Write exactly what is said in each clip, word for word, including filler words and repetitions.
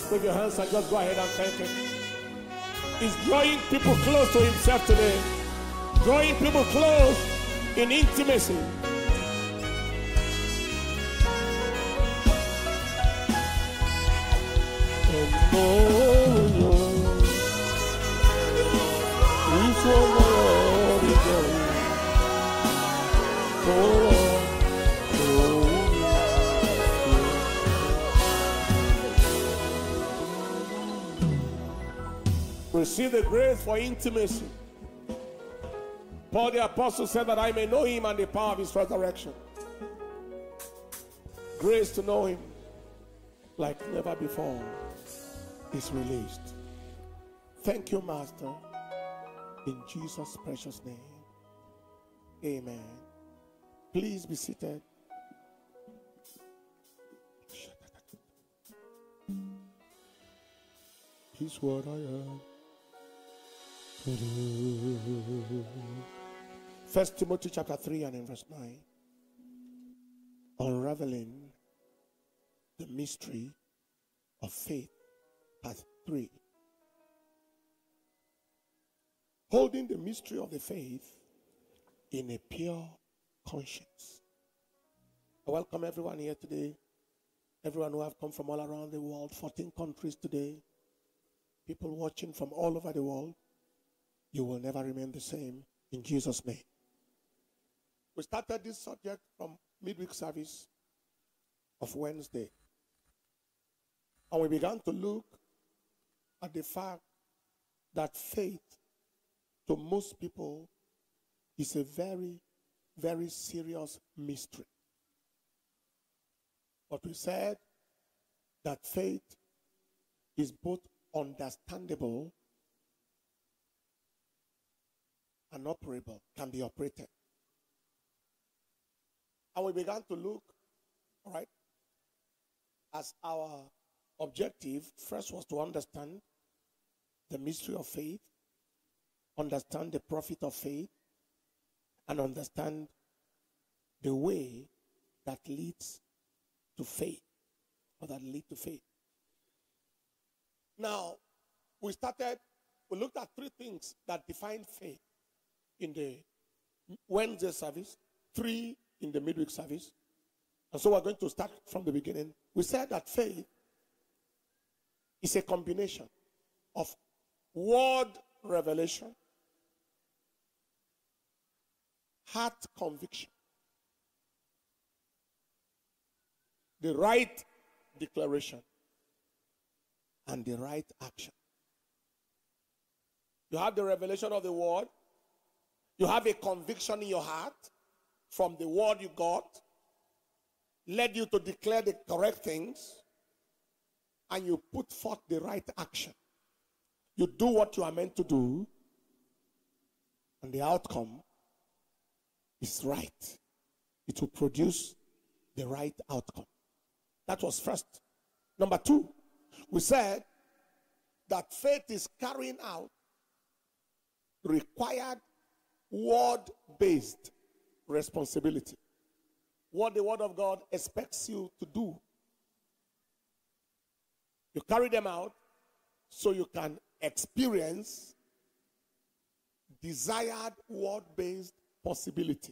Wave your hands and just go ahead and thank him. He's drawing people close to himself today. Drawing people close in intimacy. And oh, Lord, he's over again. Oh, receive the grace for intimacy. Paul the apostle said that I may know him and the power of his resurrection. Grace to know him like never before is released. Thank you, Master. In Jesus' precious name. Amen. Please be seated. He's what I am. First Timothy chapter three and in verse nine. Unraveling the mystery of faith. Part three. Holding the mystery of the faith in a pure conscience. I welcome everyone here today. Everyone who have come from all around the world. fourteen countries today. People watching from all over the world. You will never remain the same in Jesus' name. We started this subject from midweek service of Wednesday. And we began to look at the fact that faith to most people is a very, very serious mystery. But we said that faith is both understandable and operable, can be operated. And we began to look, all right, as our objective first was to understand the mystery of faith, understand the profit of faith, and understand the way that leads to faith, or that lead to faith. Now, we started, we looked at three things that define faith in the Wednesday service, three in the midweek service. And so we're going to start from the beginning. We said that faith is a combination of word revelation, heart conviction, the right declaration, and the right action. You have the revelation of the word. You have a conviction in your heart from the word you got, led you to declare the correct things, and you put forth the right action. You do what you are meant to do, and the outcome is right. It will produce the right outcome. That was first. Number two, we said that faith is carrying out required word-based responsibility. What the word of God expects you to do. You carry them out so you can experience desired word-based possibility.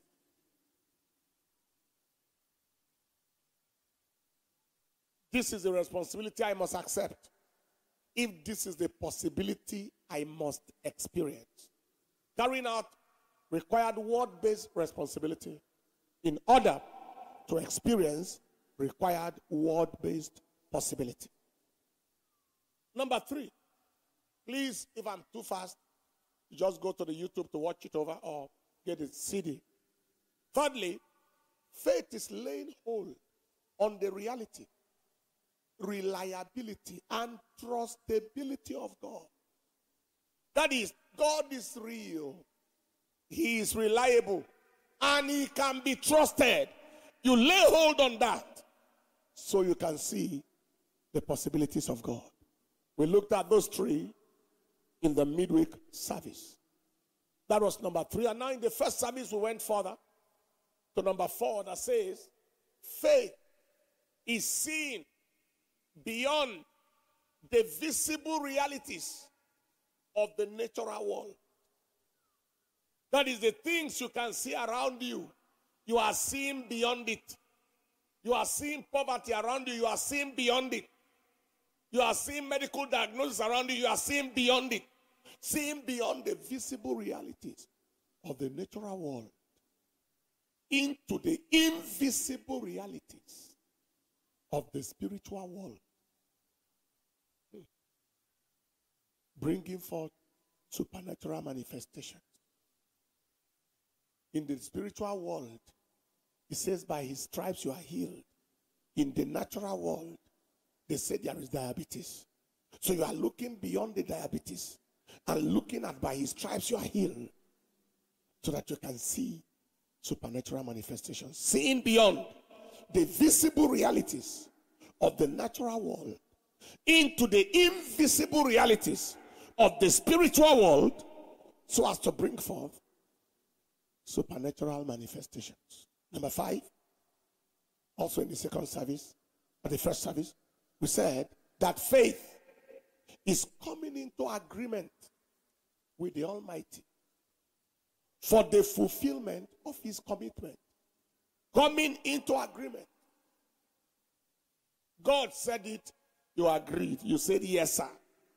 This is the responsibility I must accept. If this is the possibility I must experience. Carrying out required word-based responsibility in order to experience required word-based possibility. Number three, please, if I'm too fast, just go to the YouTube to watch it over or get a C D. Thirdly, faith is laying hold on the reality, reliability, and trustability of God. That is, God is real. He is reliable. And he can be trusted. You lay hold on that so you can see the possibilities of God. We looked at those three in the midweek service. That was number three. And now in the first service we went further to number four that says, faith is seeing beyond the visible realities of the natural world. That is the things you can see around you. You are seeing beyond it. You are seeing poverty around you. You are seeing beyond it. You are seeing medical diagnosis around you. You are seeing beyond it. Seeing beyond the visible realities of the natural world into the invisible realities of the spiritual world. Bringing forth supernatural manifestations. In the spiritual world, it says by his stripes you are healed. In the natural world, they say there is diabetes. So you are looking beyond the diabetes and looking at by his stripes you are healed, so that you can see supernatural manifestations. Seeing beyond the visible realities of the natural world into the invisible realities of the spiritual world, so as to bring forth supernatural manifestations. Number five, also in the second service, or the first service, we said that faith is coming into agreement with the Almighty for the fulfillment of his commitment. Coming into agreement. God said it, you agreed. You said, yes, sir.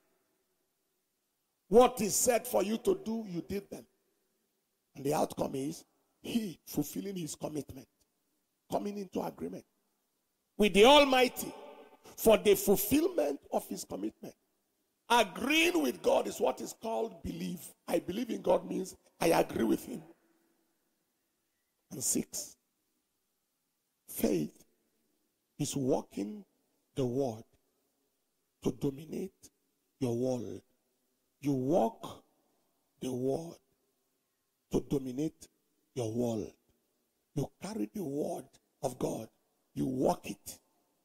What is said for you to do, you did them. And the outcome is he fulfilling his commitment. Coming into agreement with the Almighty for the fulfillment of his commitment. Agreeing with God is what is called belief. I believe in God means I agree with him. And six, faith is walking the word to dominate your world. You walk the word to dominate your world. You carry the word of God. You walk it.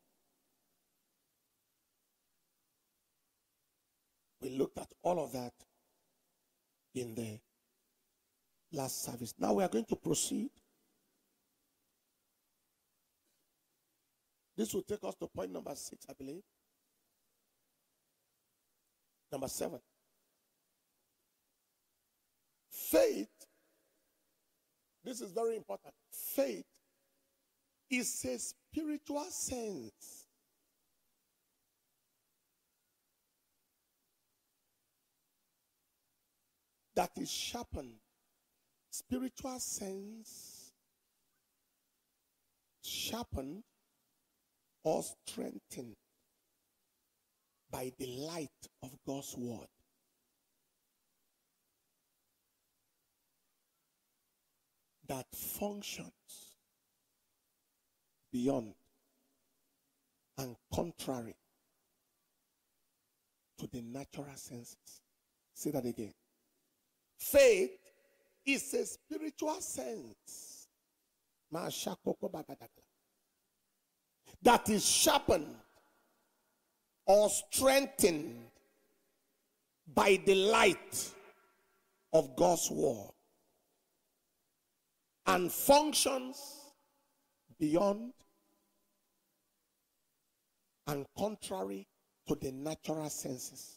We looked at all of that in the last service. Now we are going to proceed. This will take us to point number six, I believe. Number seven. Faith, this is very important. Faith is a spiritual sense that is sharpened. Spiritual sense sharpened or strengthened by the light of God's word. That functions beyond and contrary to the natural senses. Say that again. Faith is a spiritual sense that is sharpened or strengthened by the light of God's word and functions beyond and contrary to the natural senses.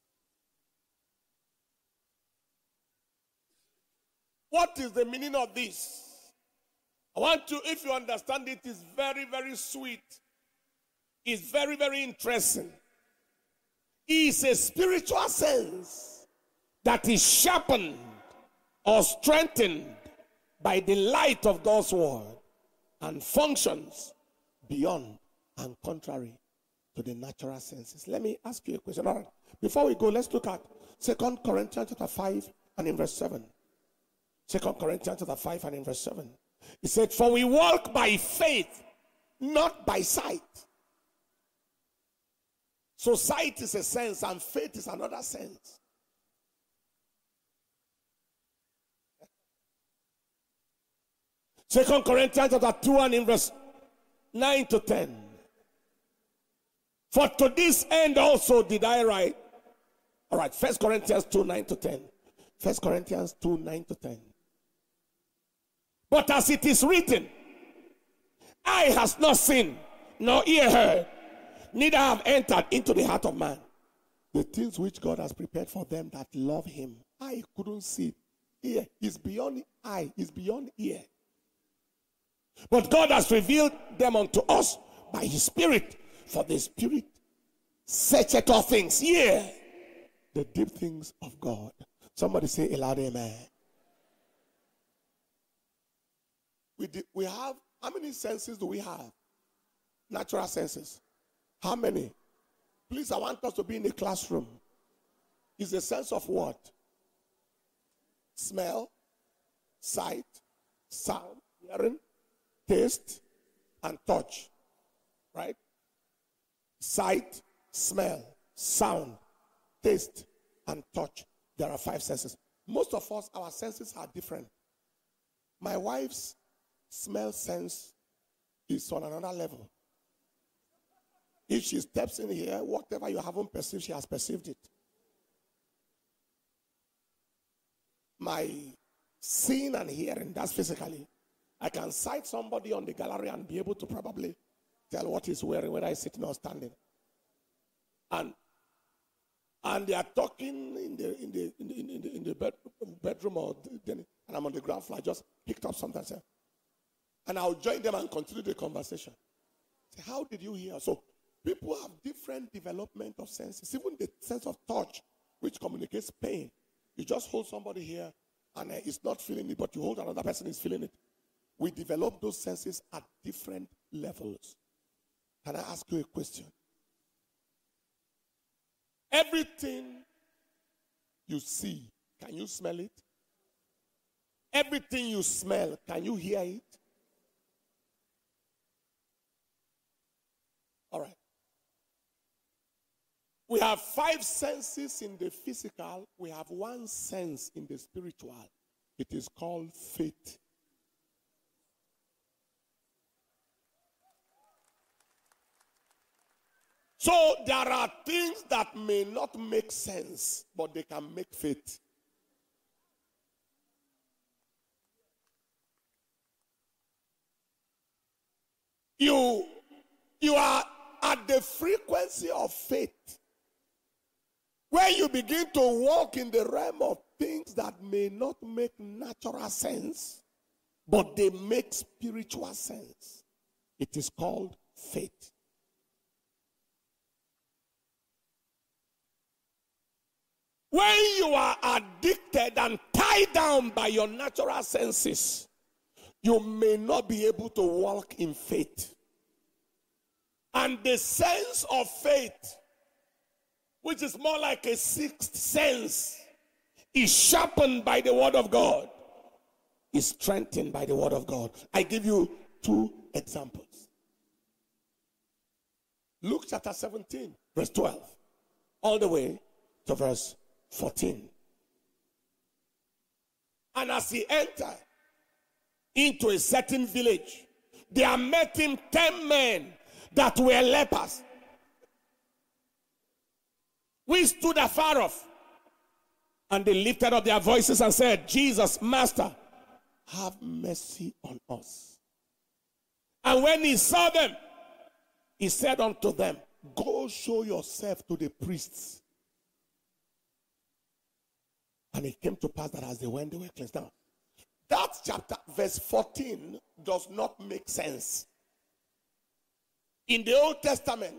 What is the meaning of this? I want to, if you understand it, it's very, very sweet. It's very, very interesting. It's a spiritual sense that is sharpened or strengthened by the light of God's word and functions beyond and contrary to the natural senses. Let me ask you a question. All right. Before we go, let's look at Second Corinthians chapter five and in verse seven. Second Corinthians chapter five and in verse seven. It said, for we walk by faith, not by sight. So sight is a sense and faith is another sense. Second Corinthians chapter two and in verse nine to ten. For to this end also did I write. All right, First Corinthians two, nine to ten. First Corinthians two, nine to ten. But as it is written, eye has not seen, nor ear heard, neither have entered into the heart of man The things which God has prepared for them that love him. I couldn't see it. Ear is beyond eye, is beyond ear. But God has revealed them unto us by his Spirit. For the Spirit searcheth all things. Yeah. The deep things of God. Somebody say a loud amen. We, did, we have, how many senses do we have? Natural senses. How many? Please, I want us to be in a classroom. It's a sense of what? Smell, sight, sound, hearing, taste, and touch. Right? Sight, smell, sound, taste, and touch. There are five senses. Most of us, our senses are different. My wife's smell sense is on another level. If she steps in here, whatever you haven't perceived, she has perceived it. My seeing and hearing, that's physically. I can sight somebody on the gallery and be able to probably tell what he's wearing, whether he's sitting or standing. And and they are talking in the in the in the, in the, in the bed, bedroom or the, and I'm on the ground floor. I just picked up something, and I'll join them and continue the conversation. Say, how did you hear? So people have different development of senses. Even the sense of touch, which communicates pain. You just hold somebody here, and uh, it's not feeling it, but you hold another person is feeling it. We develop those senses at different levels. Can I ask you a question? Everything you see, can you smell it? Everything you smell, can you hear it? All right. We have five senses in the physical. We have one sense in the spiritual. It is called faith. So there are things that may not make sense, but they can make faith. You, you are at the frequency of faith, where you begin to walk in the realm of things that may not make natural sense, but they make spiritual sense. It is called faith. When you are addicted and tied down by your natural senses, you may not be able to walk in faith. And the sense of faith, which is more like a sixth sense, is sharpened by the word of God, is strengthened by the word of God. I give you two examples. Luke chapter seventeen, verse twelve, all the way to verse fourteen. And as he entered into a certain village, there met him ten men that were lepers. We stood afar off, and they lifted up their voices and said, Jesus, Master, have mercy on us. And when he saw them, he said unto them, go show yourself to the priests. And it came to pass that as they went, they were cleansed. Now, that chapter, verse fourteen, does not make sense. In the Old Testament,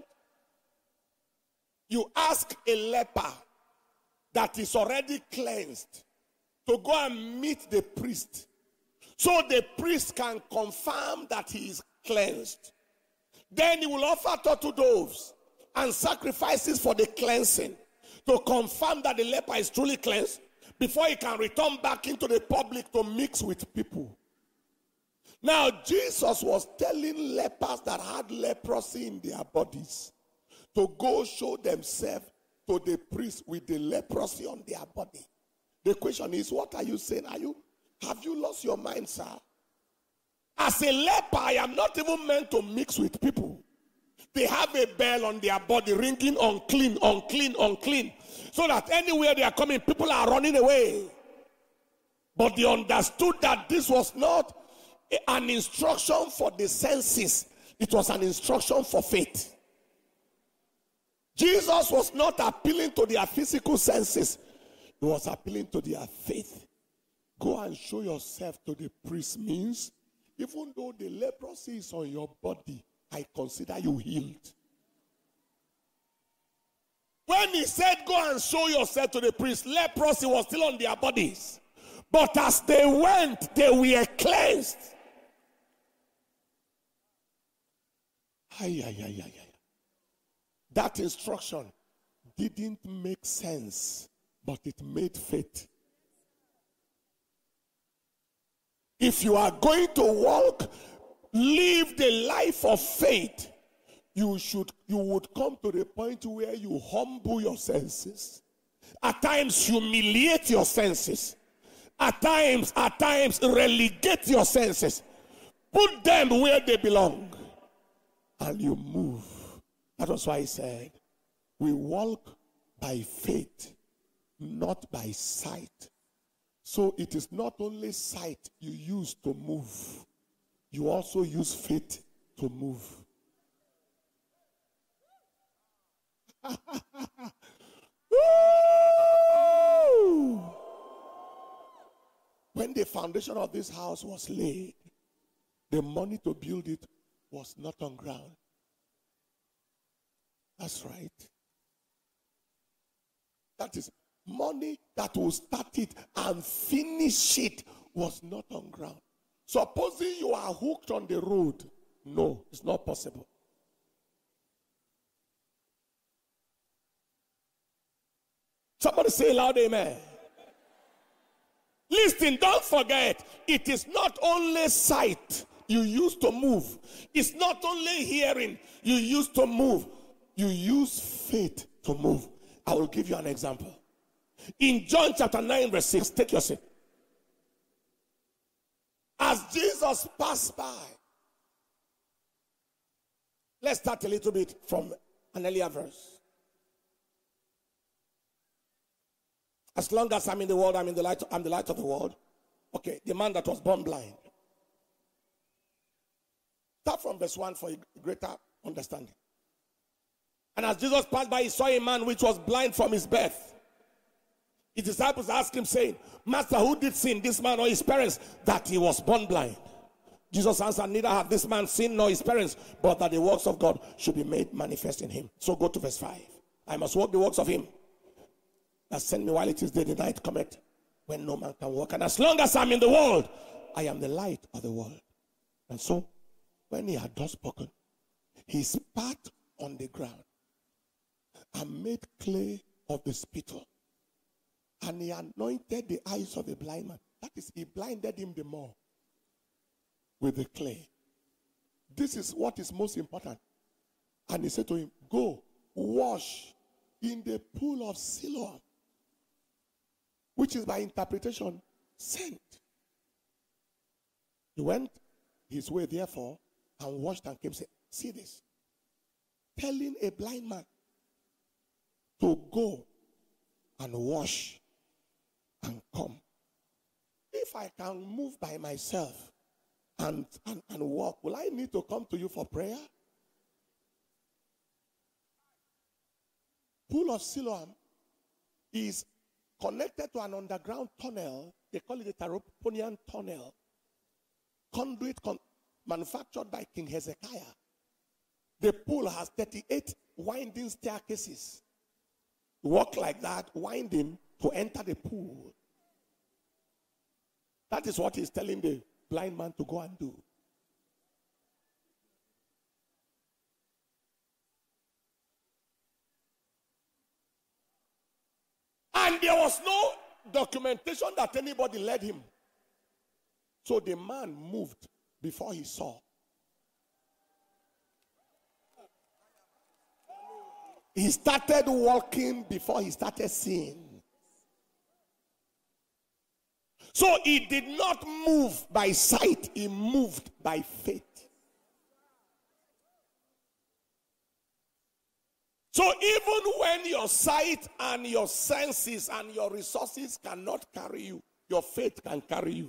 you ask a leper that is already cleansed to go and meet the priest, so the priest can confirm that he is cleansed. Then he will offer turtle doves and sacrifices for the cleansing to confirm that the leper is truly cleansed, before he can return back into the public to mix with people. Now, Jesus was telling lepers that had leprosy in their bodies to go show themselves to the priest with the leprosy on their body. The question is, what are you saying? Are you, have you lost your mind, sir? As a leper, I am not even meant to mix with people. They have a bell on their body ringing unclean, unclean, unclean. So that anywhere they are coming, people are running away. But they understood that this was not an instruction for the senses. It was an instruction for faith. Jesus was not appealing to their physical senses. He was appealing to their faith. Go and show yourself to the priest means, even though the leprosy is on your body, I consider you healed. When he said, go and show yourself to the priest, leprosy was still on their bodies. But as they went, they were cleansed. Ay, ay, ay, ay, ay. That instruction didn't make sense, but it made faith. If you are going to walk, live the life of faith, you should, you would come to the point where you humble your senses. At times, humiliate your senses. At times, at times, relegate your senses. Put them where they belong. And you move. That was why he said, we walk by faith, not by sight. So it is not only sight you use to move. You also use faith to move. When the foundation of this house was laid, the money to build it was not on ground. That's right. That is, money that will start it and finish it was not on ground. Supposing you are hooked on the road, no, it's not possible. Somebody say loud amen. Listen, don't forget, it is not only sight you use to move. It's not only hearing you use to move. You use faith to move. I will give you an example. In John chapter nine verse six, take your seat. As Jesus passed by, let's start a little bit from an earlier verse. As long as I'm in the world, I'm in the light, I'm the light of the world. Okay, the man that was born blind. Start from verse one for a greater understanding. And as Jesus passed by, he saw a man which was blind from his birth. His disciples asked him, saying, Master, who did sin, this man or his parents, that he was born blind? Jesus answered, neither have this man sinned nor his parents, but that the works of God should be made manifest in him. So go to verse five. I must work the works of him that sent me while it is day, the night cometh when no man can walk. And as long as I'm in the world, I am the light of the world. And so, when he had thus spoken, he spat on the ground and made clay of the spittle. And he anointed the eyes of the blind man. That is, he blinded him the more with the clay. This is what is most important. And he said to him, go, wash in the pool of Siloam, which is by interpretation, sent. He went his way, therefore, and washed and came. Say, see this. Telling a blind man to go and wash and come. If I can move by myself and, and, and walk, will I need to come to you for prayer? Pool of Siloam is connected to an underground tunnel. They call it the Taroponian tunnel. Conduit con- manufactured by King Hezekiah. The pool has thirty-eight winding staircases. Walk like that, winding to enter the pool. That is what he's telling the blind man to go and do. And there was no documentation that anybody led him. So the man moved before he saw. He started walking before he started seeing. So he did not move by sight, he moved by faith. So even when your sight and your senses and your resources cannot carry you, your faith can carry you.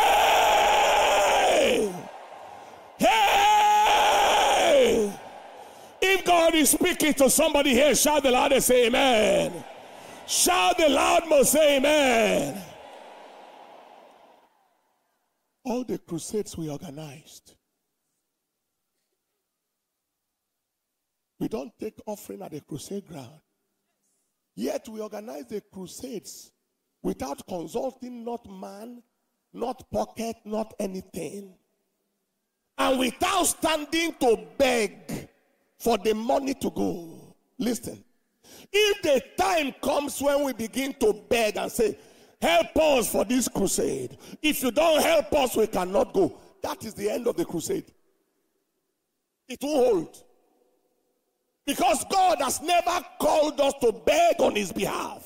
Hey! Hey! is speaking to somebody here. Shout the loudest, say amen. Shout the loud most, say amen. All the crusades we organized, we don't take offering at the crusade ground. Yet we organize the crusades without consulting not man, not pocket, not anything. And without standing to beg for the money to go. Listen, if the time comes when we begin to beg and say, help us for this crusade. If you don't help us, we cannot go. That is the end of the crusade. It won't hold. Because God has never called us to beg on his behalf.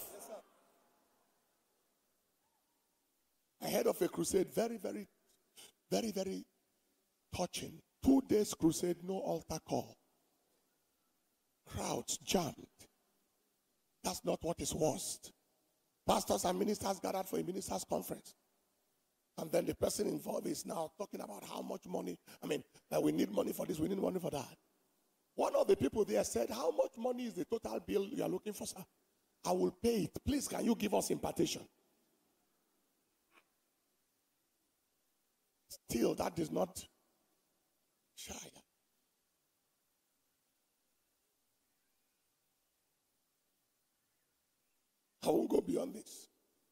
I heard of a crusade, very, very, very, very touching. Two days crusade, no altar call. Crowds jammed. That's not what is worst. Pastors and ministers gathered for a ministers' conference. And then the person involved is now talking about how much money, I mean, that we need money for this, we need money for that. One of the people there said, how much money is the total bill you are looking for, sir? I will pay it. Please, can you give us impartation? Still, that is not shy. I won't go beyond this.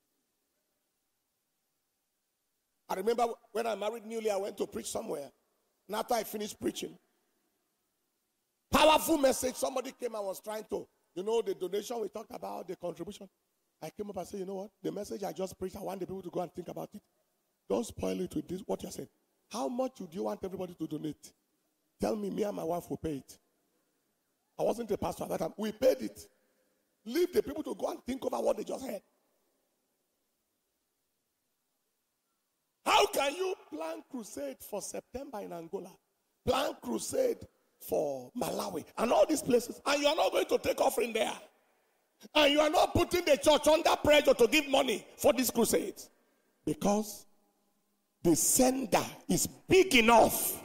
I remember when I married newly, I went to preach somewhere. And after I finished preaching, powerful message, somebody came and was trying to, you know, the donation we talked about, the contribution. I came up and said, you know what? The message I just preached, I want the people to go and think about it. Don't spoil it with this, what you're saying. How much do you want everybody to donate? Tell me, me and my wife will pay it. I wasn't a pastor at that time. We paid it. Leave the people to go and think over what they just heard. How can you plan crusade for September in Angola? Plan crusade for Malawi and all these places, and you are not going to take offering there. And you are not putting the church under pressure to give money for these crusades. Because the sender is big enough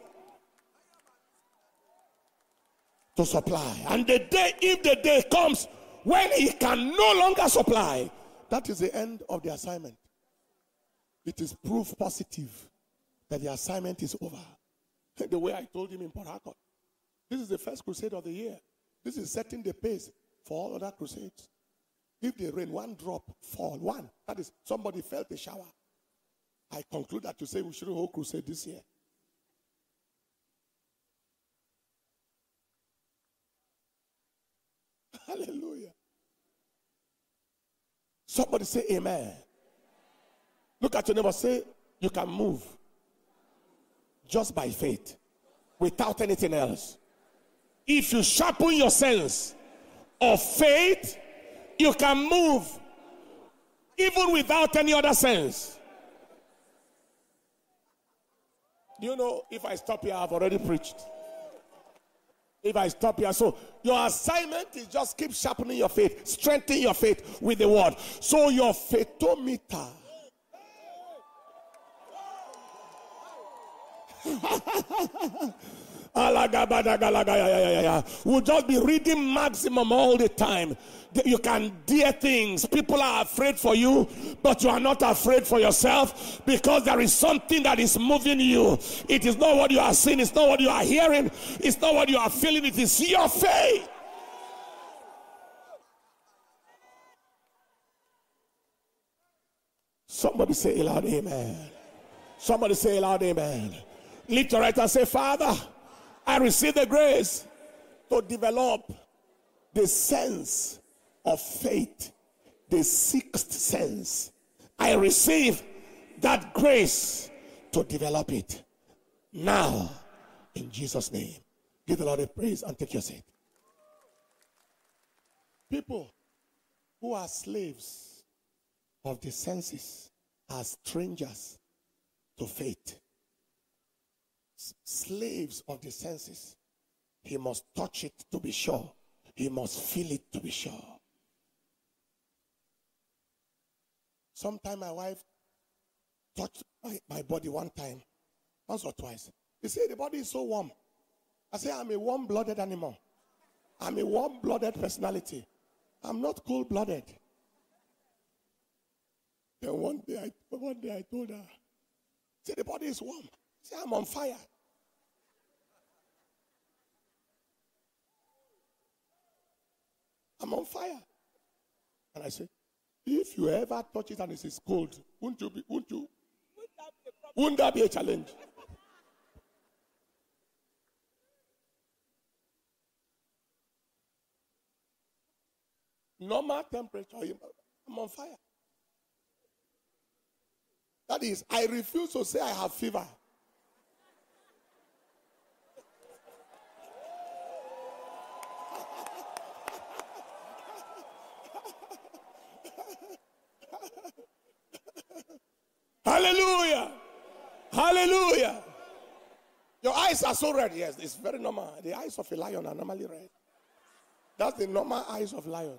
to supply. And the day, if the day comes when he can no longer supply, that is the end of the assignment. It is proof positive that the assignment is over. The way I told him in Port Harcourt. This is the first crusade of the year. This is setting the pace for all other crusades. If the rain, one drop fall, one, that is, somebody felt a shower. I conclude that to say we shouldn't hold crusade this year. Hallelujah. Somebody say amen. Look at your neighbor, say you can move just by faith without anything else. If you sharpen your sense of faith, you can move even without any other sense. Do you know, if I stop here, I've already preached. If I stop here, so your assignment is just keep sharpening your faith, strengthening your faith with the word. So your faithometer will just be reading maximum all the time. You can dare things. People are afraid for you, but you are not afraid for yourself, because there is something that is moving you. It is not what you are seeing, it's not what you are hearing, it's not what you are feeling, it is your faith. Somebody say aloud amen. Somebody say aloud amen. Lift your right and say, Father, I receive the grace to develop the sense of faith, the sixth sense. I receive that grace to develop it now, in Jesus' name. Give the Lord a praise and take your seat. People who are slaves of the senses are strangers to faith. Slaves of the senses. He must touch it to be sure. He must feel it to be sure. Sometime my wife touched my, my body one time, once or twice. He said the body is so warm. I said, I'm a warm-blooded animal. I'm a warm-blooded personality. I'm not cold-blooded. Then one day, I, one day I told her, say the body is warm. Say I'm on fire. I'm on fire. And I said, if you ever touch it and it is cold, won't you be, won't you? Wouldn't that be a challenge? Normal temperature, I'm on fire. That is, I refuse to say I have fever. Hallelujah. Hallelujah. Your eyes are so red. Yes, it's very normal. The eyes of a lion are normally red. That's the normal eyes of lion.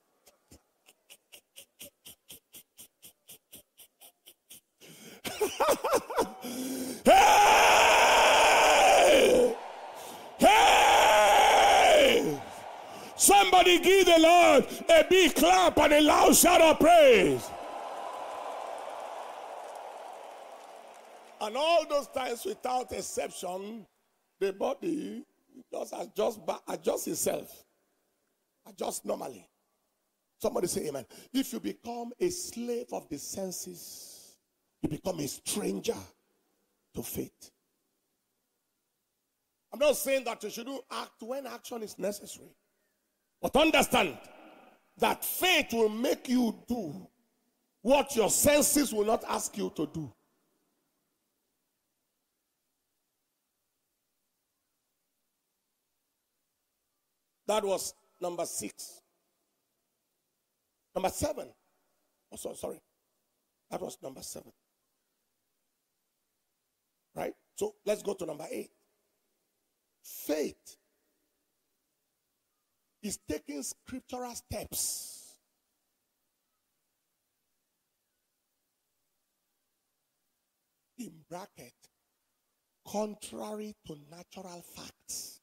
Hey! Hey! Somebody give the Lord a big clap and a loud shout of praise. And all those times, without exception, the body just adjusts, adjusts itself. Adjusts normally. Somebody say amen. If you become a slave of the senses, you become a stranger to faith. I'm not saying that you shouldn't act when action is necessary. But understand that faith will make you do what your senses will not ask you to do. That was number six. Number seven. Oh, so, sorry. That was number seven. Right? So let's go to number eight. Faith is taking scriptural steps in bracket contrary to natural facts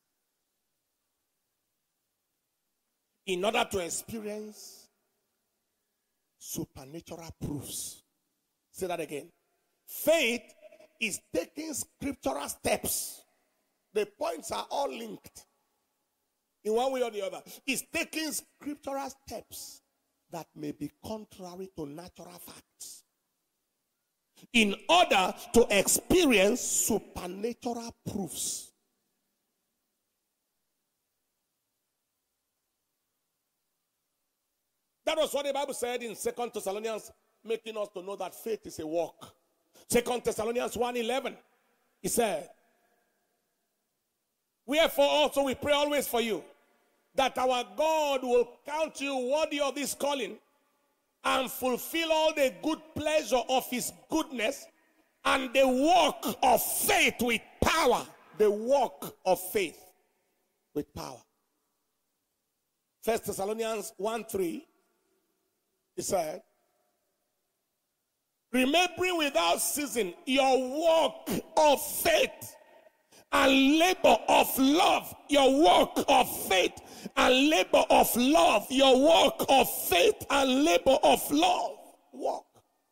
in order to experience supernatural proofs. Say that again. Faith is taking scriptural steps. The points are all linked in one way or the other. It's taking scriptural steps that may be contrary to natural facts in order to experience supernatural proofs. That was what the Bible said in Second Thessalonians, making us to know that faith is a walk. Second Thessalonians one eleven, he said, wherefore also we pray always for you, that our God will count you worthy of this calling and fulfill all the good pleasure of his goodness and the work of faith with power. The work of faith with power. First Thessalonians one three, he said, remembering without ceasing your work of faith and labor of love, your work of faith and labor of love, your work of faith and labor of love. Walk.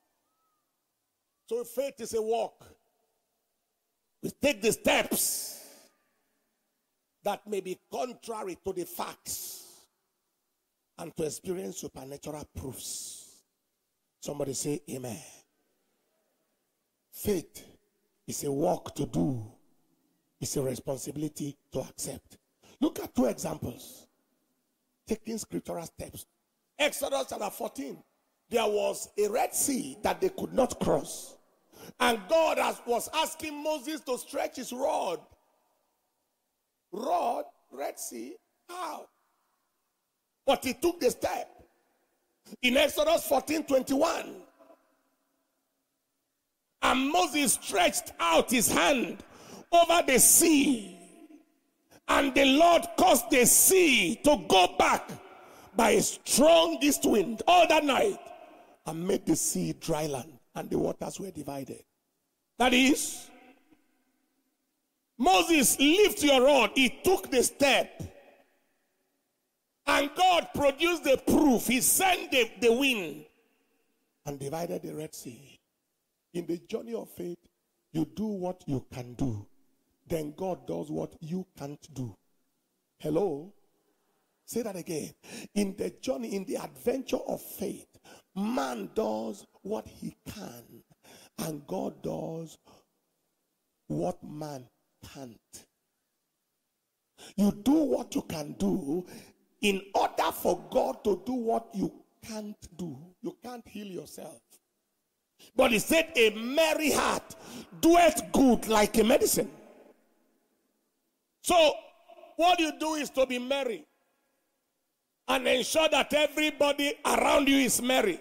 So faith is a walk. We take the steps that may be contrary to the facts and to experience supernatural proofs. Somebody say amen. Faith is a work to do. It's a responsibility to accept. Look at two examples. Taking scriptural steps. Exodus chapter fourteen. There was a Red Sea that they could not cross. And God has, was asking Moses to stretch his rod. Rod, Red Sea, how? But he took the step. In Exodus fourteen twenty-one. And Moses stretched out his hand over the sea, and the Lord caused the sea to go back by a strong east wind all that night and made the sea dry land, and the waters were divided. That is, Moses, lift your rod. He took the step And God produced the proof. He sent the, the wind and divided the Red Sea. In the journey of faith, you do what you can do. Then God does what you can't do. Hello? Say that again. In the journey, in the adventure of faith, man does what he can. And God does what man can't. You do what you can do in order for God to do what you can't do. You can't heal yourself. But he said, a merry heart doeth good like a medicine. So, what you do is to be merry and ensure that everybody around you is merry.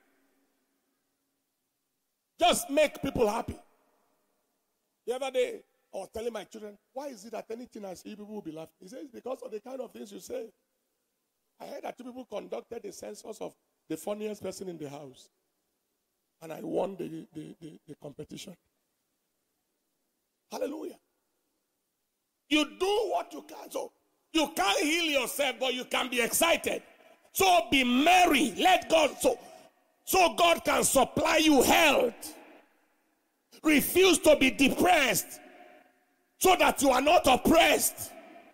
Just make people happy. The other day, I was telling my children, why is it that anything I see, people will be laughing? He says, because of the kind of things you say. I heard that two people conducted a census of the funniest person in the house. And I won the, the, the, the competition. Hallelujah. You do what you can. So you can't heal yourself, but you can be excited. So be merry. Let God, so, so God can supply you health. Refuse to be depressed so that you are not oppressed.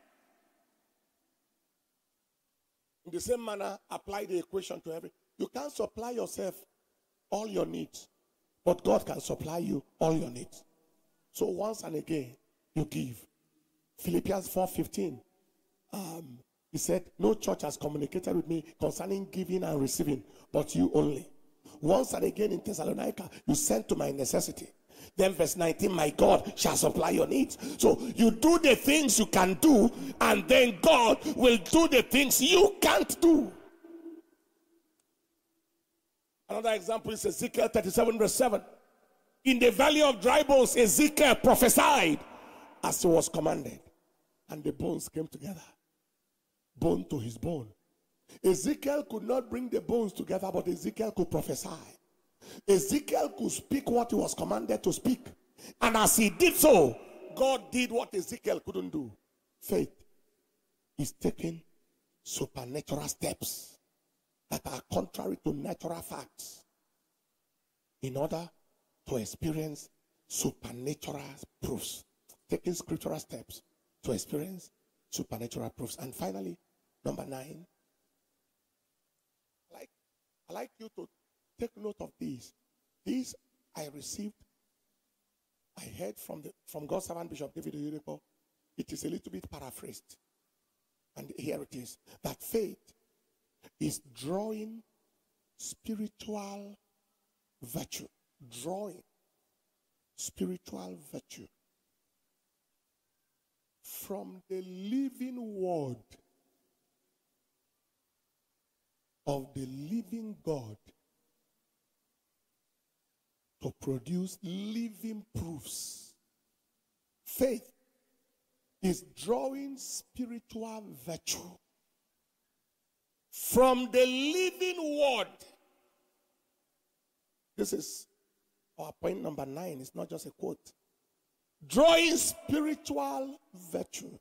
In the same manner, apply the equation to every. You can't supply yourself all your needs, but God can supply you all your needs. So once and again, you give. Philippians four fifteen. Um, he said, no church has communicated with me concerning giving and receiving, but you only. Once and again in Thessalonica, you sent to my necessity. Then verse nineteen, my God shall supply your needs. So you do the things you can do, and then God will do the things you can't do. Another example is Ezekiel thirty-seven verse seven. In the valley of dry bones, Ezekiel prophesied as he was commanded. And the bones came together. Bone to his bone. Ezekiel could not bring the bones together, but Ezekiel could prophesy. Ezekiel could speak what he was commanded to speak. And as he did so, God did what Ezekiel couldn't do. Faith is taking supernatural steps that are contrary to natural facts in order to experience supernatural proofs. Taking scriptural steps to experience supernatural proofs. And finally, number nine, I like, I like you to take note of these. These I received, I heard from the from God's servant Bishop David Oyedepo. It is a little bit paraphrased. And here it is, that faith is drawing spiritual virtue. Drawing spiritual virtue from the living word of the living God to produce living proofs. Faith is drawing spiritual virtue from the living word. This is our point number nine. It's not just a quote. Drawing spiritual virtue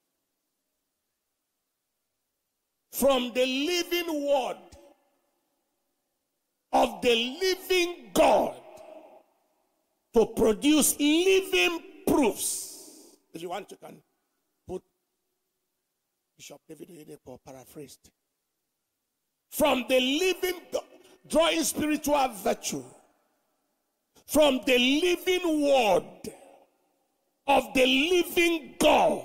from the living word of the living God to produce living proofs. If you want, you can put Bishop David Oyedepo paraphrased. From the living God, drawing spiritual virtue from the living word of the living God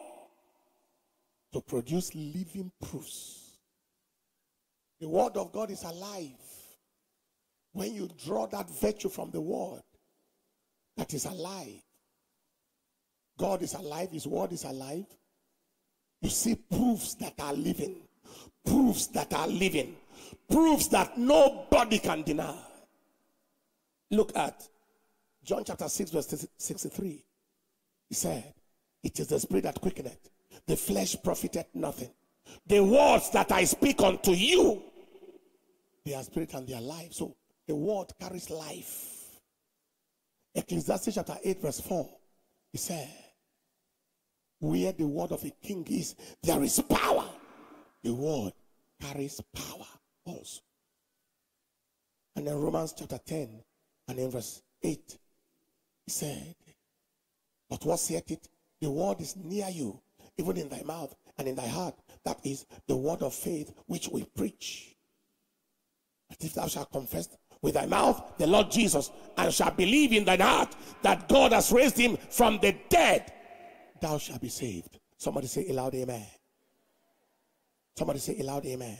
to produce living proofs. The word of God is alive. When you draw that virtue from the word that is alive, God is alive, his word is alive. You see proofs that are living, proofs that are living, proofs that nobody can deny. Look at John chapter six verse sixty-three. He said, it is the spirit that quickeneth, the flesh profiteth nothing. The words that I speak unto you, they are spirit and they are life. So the word carries life. Ecclesiastes chapter eight verse four. He said, where the word of a king is, there is power. the word carries power also. And in Romans chapter ten and in verse eight, he said, but what saith it? The word is near you, even in thy mouth and in thy heart. That is the word of faith which we preach. That if thou shalt confess with thy mouth the Lord Jesus, and shalt believe in thine heart that God has raised him from the dead, thou shalt be saved. Somebody say aloud, amen. Somebody say aloud, amen.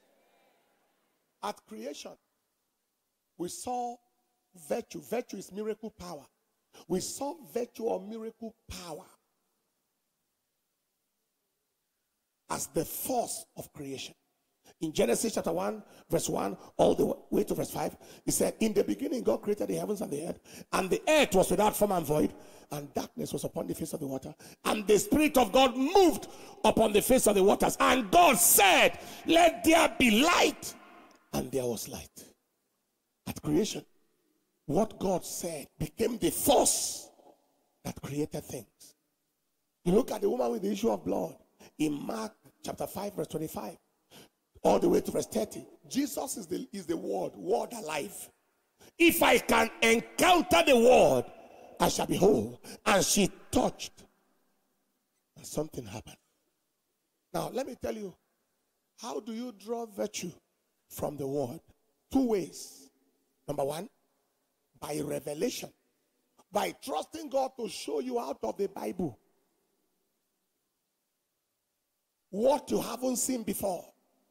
At creation, we saw virtue. Virtue is miracle power. We saw virtue or miracle power as the force of creation. In Genesis chapter one, verse one, all the way to verse five, he said, in the beginning God created the heavens and the earth, and the earth was without form and void, and darkness was upon the face of the water, and the Spirit of God moved upon the face of the waters, and God said, let there be light, and there was light. At creation, what God said became the force that created things. You look at the woman with the issue of blood in Mark chapter five, verse twenty-five, all the way to verse thirty. Jesus is the, is the word, word alive. If I can encounter the word, I shall be whole. And she touched, and something happened. Now, let me tell you, how do you draw virtue from the word? Two ways. Number one, by revelation. By trusting God to show you out of the Bible what you haven't seen before.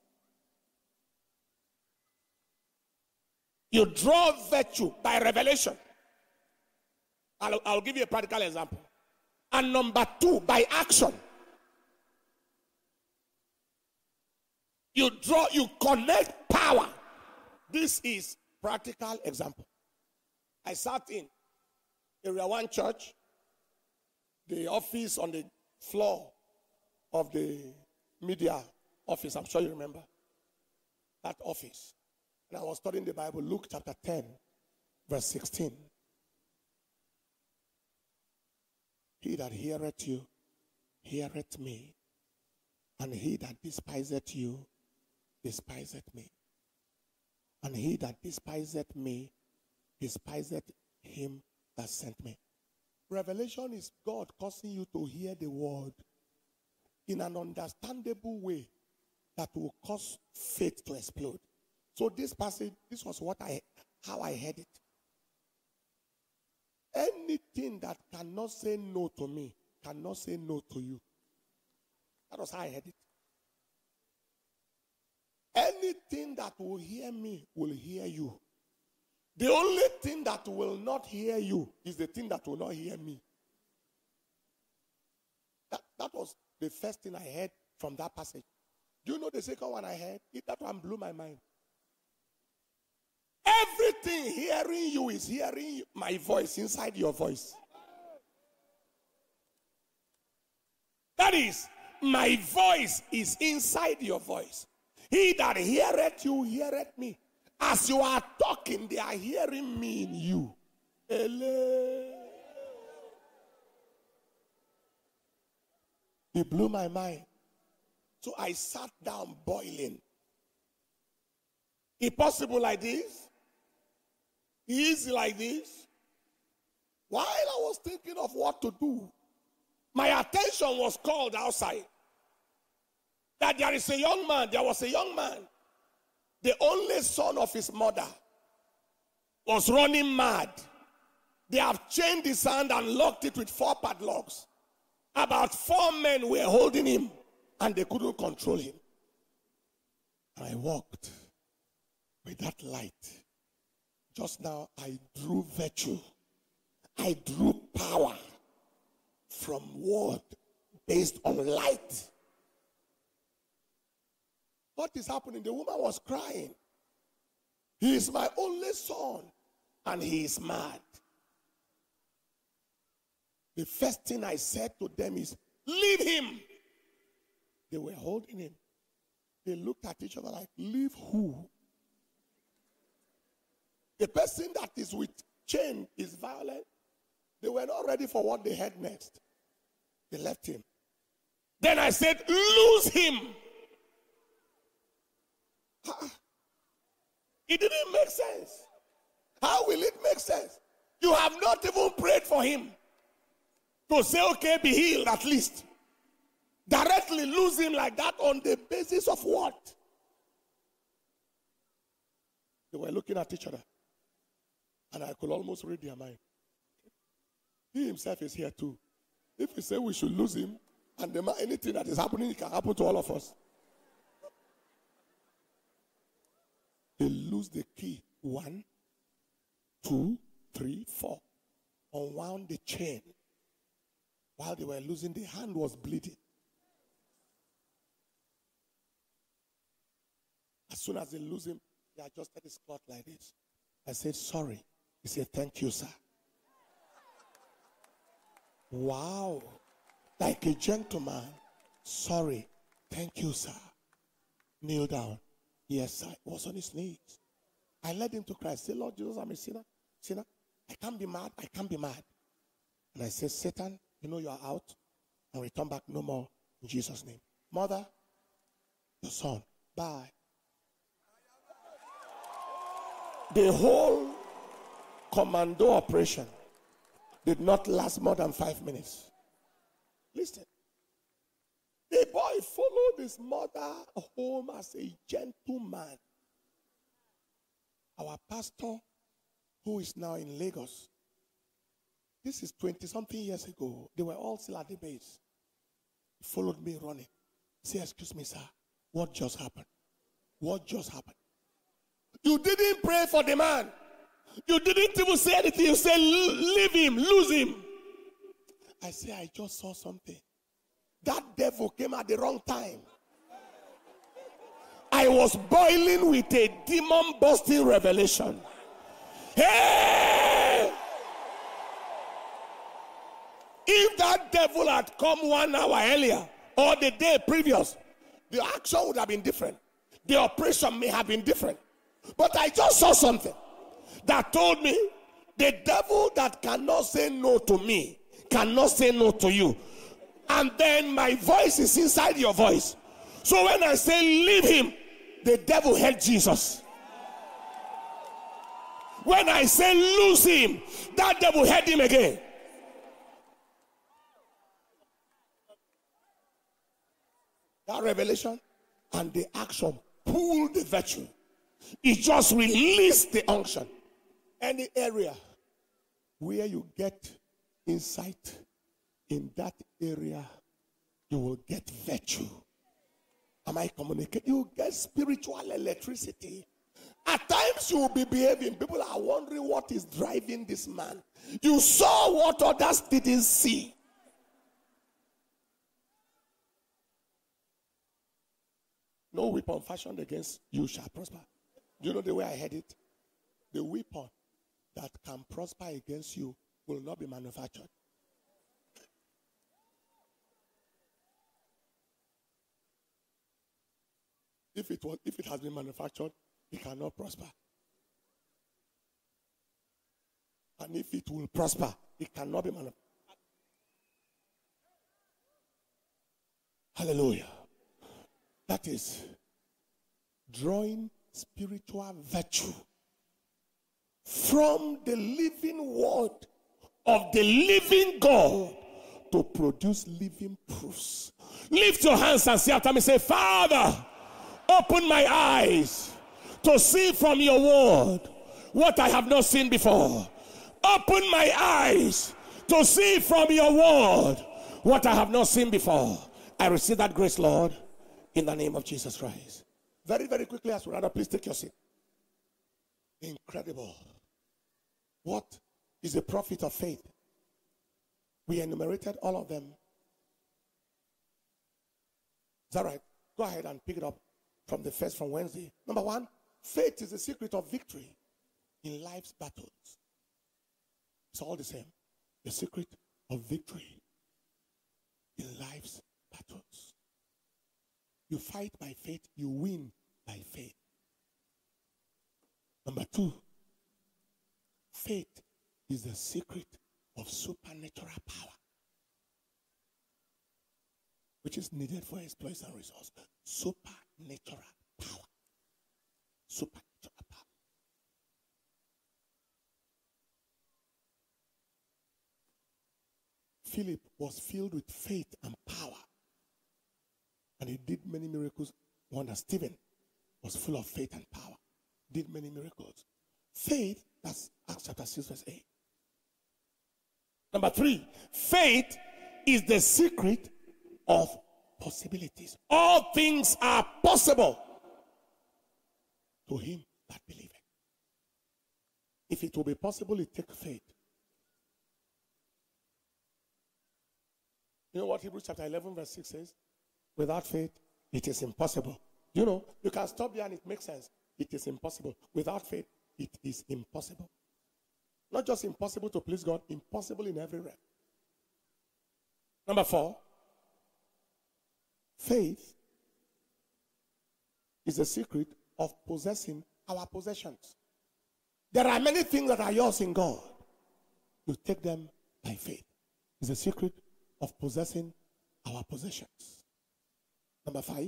You draw virtue by revelation. I'll, I'll give you a practical example. And number two, by action. You draw, you connect power. This is practical example. I sat in Area One Church, the office on the floor of the media office. I'm sure you remember that office. And I was studying the Bible, Luke chapter ten, verse sixteen. He that heareth you, heareth me. And he that despiseth you, despiseth me. And he that despiseth me, despiseth him that sent me. Revelation is God causing you to hear the word in an understandable way that will cause faith to explode. So this passage, this was what I, how I heard it. Anything that cannot say no to me cannot say no to you. That was how I heard it. Anything that will hear me will hear you. The only thing that will not hear you is the thing that will not hear me. That, that was the first thing I heard from that passage. Do you know the second one I heard? It, that one blew my mind. Everything hearing you is hearing my voice inside your voice. That is, my voice is inside your voice. He that heareth you, heareth me. As you are talking, they are hearing me in you. Ele. It blew my mind. So I sat down boiling. Is it possible like this? Easy like this? While I was thinking of what to do, my attention was called outside. That there is a young man, there was a young man, the only son of his mother, was running mad. They have chained his hand and locked it with four padlocks. About four men were holding him, and they couldn't control him. And I walked with that light. Just now, I drew virtue. I drew power from word based on light. What is happening? The woman was crying. He is my only son, and he is mad. The first thing I said to them is, leave him. They were holding him. They looked at each other like, leave who? The person that is with chain is violent. They were not ready for what they had next. They left him. Then I said, lose him. It didn't make sense. How will it make sense? You have not even prayed for him to say, okay, be healed at least. Directly lose him like that on the basis of what? They were looking at each other. And I could almost read their mind. He himself is here too. If we say we should lose him, and the man, anything that is happening, it can happen to all of us. They lose the key. One, two, three, four. Unwound the chain. While they were losing, the hand was bleeding. As soon as they lose him, they adjusted his cloth like this. I said, sorry. He said, thank you, sir. Wow. Like a gentleman. Sorry. Thank you, sir. Kneel down. Yes, sir. He was on his knees. I led him to Christ. Say, Lord Jesus, I'm a sinner. Sinner. I can't be mad. I can't be mad. And I said, Satan, you know you are out. And return back no more in Jesus' name. Mother, your son. Bye. The whole commando operation did not last more than five minutes. Listen. The boy followed his mother home as a gentleman. Our pastor, who is now in Lagos, this is twenty-something years ago. They were all still at the base. He followed me running. Say, excuse me, sir. What just happened? What just happened? You didn't pray for the man. You didn't even say anything. You said, leave him, lose him. I say, I just saw something. That devil came at the wrong time. I was boiling with a demon-busting revelation. Hey! If that devil had come one hour earlier or the day previous, the action would have been different. The operation may have been different. But I just saw something that told me the devil that cannot say no to me cannot say no to you. And then my voice is inside your voice. So when I say leave him, the devil held Jesus. When I say lose him, that devil held him again. That revelation and the action pulled the virtue. It just released the unction. Any area where you get insight, in that area, you will get virtue. Am I communicating? You get spiritual electricity. At times you will be behaving. People are wondering what is driving this man. You saw what others didn't see. No weapon fashioned against you shall prosper. Do you know the way I heard it? The weapon that can prosper against you will not be manufactured. If it was, if it has been manufactured, it cannot prosper. And if it will prosper, it cannot be manufactured. Hallelujah. That is drawing spiritual virtue from the living word of the living God to produce living proofs. Lift your hands and say after me, say, Father, open my eyes to see from your word what I have not seen before. Open my eyes to see from your word what I have not seen before. I receive that grace, Lord, in the name of Jesus Christ. Very, very quickly, as we rather, please take your seat. Incredible. What is the profit of faith? We enumerated all of them. Is that right? Go ahead and pick it up from the first from Wednesday. Number one, faith is the secret of victory in life's battles. It's all the same. The secret of victory in life's battles. You fight by faith, you win by faith. Number two, faith is the secret of supernatural power, which is needed for exploits and results. Supernatural power. Supernatural power. Philip was filled with faith and power. And he did many miracles. Wonder Stephen was full of faith and power. Did many miracles. Faith, that's Acts chapter six, verse eight. Number three, faith is the secret of possibilities. All things are possible to him that believeth. If it will be possible, it takes faith. You know what Hebrews chapter eleven, verse six says? Without faith, it is impossible. You know, you can stop there and it makes sense. It is impossible. Without faith, it is impossible. Not just impossible to please God, impossible in every realm. Number four, faith is the secret of possessing our possessions. There are many things that are yours in God. You take them by faith. It's the secret of possessing our possessions. Number five,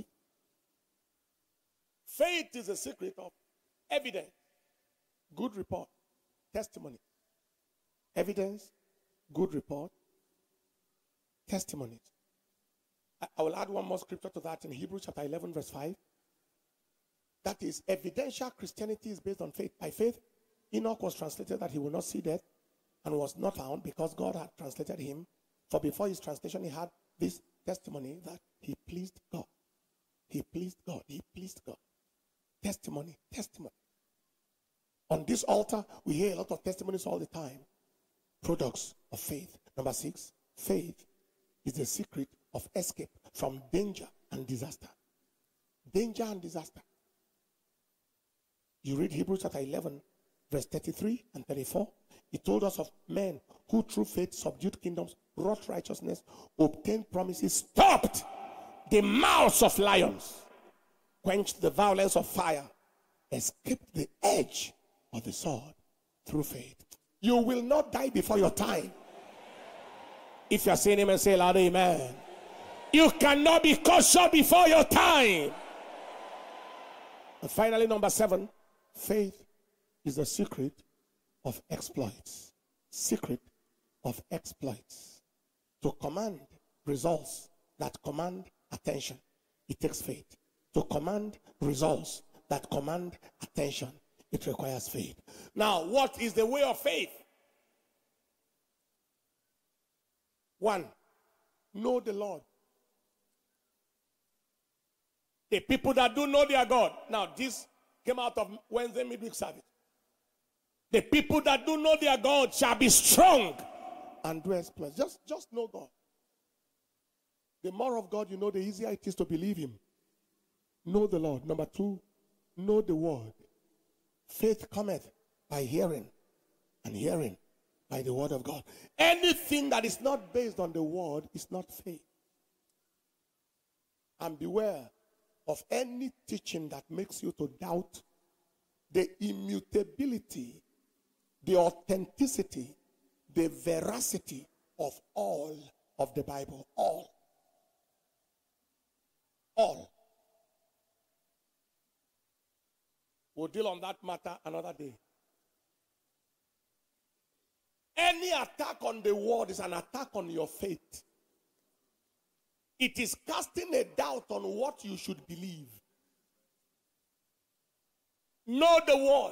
faith is the secret of evidence, good report, testimony. Evidence, good report, testimonies. I, I will add one more scripture to that in Hebrews chapter eleven, verse five. That is, evidential Christianity is based on faith. By faith, Enoch was translated that he will not see death and was not found because God had translated him. For before his translation, he had this testimony that he pleased God. He pleased God. He pleased God. Testimony, testimony. On this altar, we hear a lot of testimonies all the time. Products of faith. Number six, faith is the secret of escape from danger and disaster. Danger and disaster. You read Hebrews chapter eleven, verse thirty-three and thirty-four. He told us of men who through faith subdued kingdoms, wrought righteousness, obtained promises, stopped the mouths of lions, quenched the violence of fire, escaped the edge of the sword through faith. You will not die before your time. If you are saying amen, say loud amen. You cannot be cut short before your time. And finally, number seven, faith is the secret of exploits. Secret of exploits. To command results that command attention, it takes faith. To command results that command attention, it requires faith. Now, what is the way of faith? One, know the Lord. The people that do know their God. Now, this came out of Wednesday midweek service. The people that do know their God shall be strong and do exploits. Just, just know God. The more of God you know, the easier it is to believe him. Know the Lord. Number two, know the word. Faith cometh by hearing, and hearing by the word of God. Anything that is not based on the word is not faith. And beware of any teaching that makes you to doubt the immutability, the authenticity, the veracity of all of the Bible. All. All. We'll deal on that matter another day. Any attack on the word is an attack on your faith. It is casting a doubt on what you should believe. Know the word.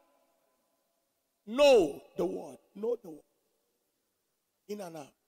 Know the word. Know the word. In and out.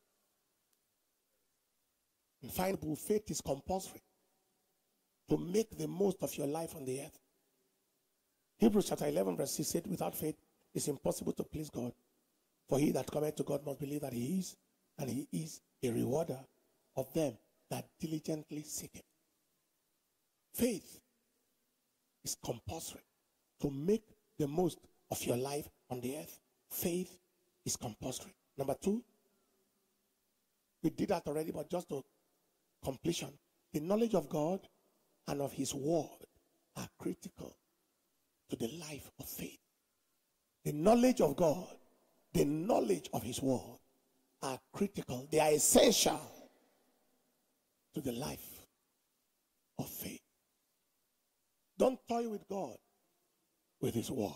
And finally, faith is compulsory to make the most of your life on the earth. Hebrews chapter eleven, verse six said, without faith, it's impossible to please God. For he that cometh to God must believe that he is, and he is a rewarder of them that diligently seek him. Faith is compulsory to make the most of your life on the earth. Faith is compulsory. Number two, we did that already, but just to completion. The knowledge of God and of his word are critical to the life of faith. The knowledge of God, the knowledge of his word are critical. They are essential to the life of faith. Don't toy with God, with his word.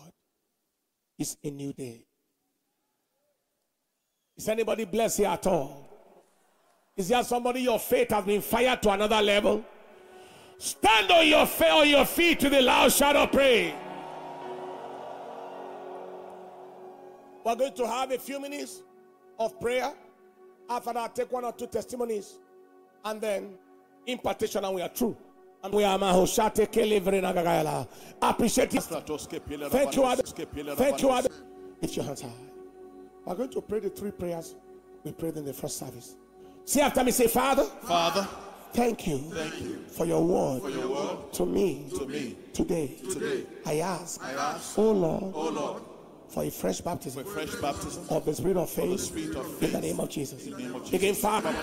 It's a new day. Is anybody blessed here at all? Is there somebody your faith has been fired to another level? Stand on your, on your feet to the loud shout of praise. We're going to have a few minutes of prayer. After that, take one or two testimonies. And then impartation, and we are through. And we are Mahoshate Kelevrenagayala. Appreciate it. Thank you, Adam. Thank you, Adam. Lift your hands high. We're going to pray the three prayers we prayed in the first service. See after me, say, Father. Father. Thank you, Thank you for your word, for your word to me, to me today. today. I ask, I ask, oh Lord, oh Lord, for a fresh baptism, for fresh baptism of the Spirit of faith, Spirit of in faith, the name of Jesus. in the name of Jesus. Begin, Father.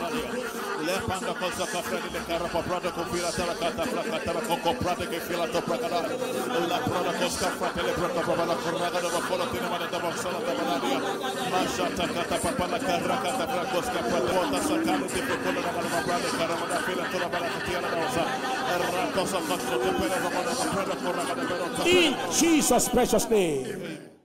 In Jesus' precious name.